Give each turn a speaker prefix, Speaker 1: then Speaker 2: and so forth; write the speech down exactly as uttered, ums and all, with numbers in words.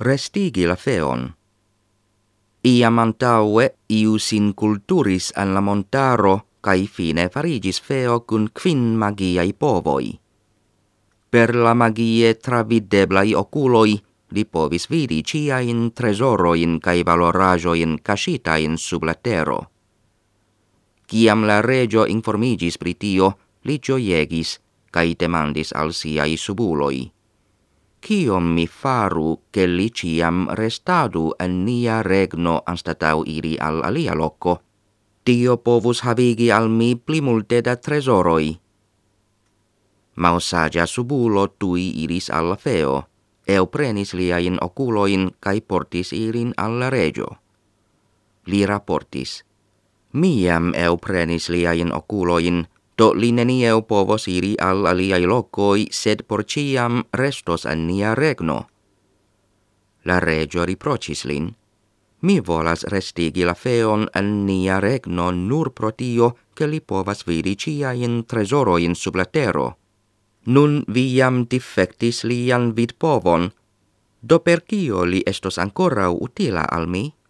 Speaker 1: restigi la feon. Iam antaue ius in culturis an la montaro cae fine farigis feo cun quin magiae povoi. Per la magie travideblai oculoi li povis vidi ciain tresoroin cae valorajoin casitain sub la tero. Ciam la regio informigis pri tio, li gioiegis, cae demandis al siai subuloi. Ciom mi faru che li ciam restadu en nia regno anstatau iri al alia loco? Tio povus havigi al mi pli multe da tresoroi. Mausagia subulo tui iris alla feo, eo prenis liain oculoin cae portis irin alla regio. Li raportis. Miam eo prenis liain oculoin, do li nenieu povos iri al aliai locoi, sed por ciam restos en nia regno. La regio riprocis lin. Mi volas restigi la feon en nia regno nur pro tio, che li povas vidi ciain tresoroin sub la tero. Nun viam defectis lian vid povon, do per cio li estos ancora utila al mi?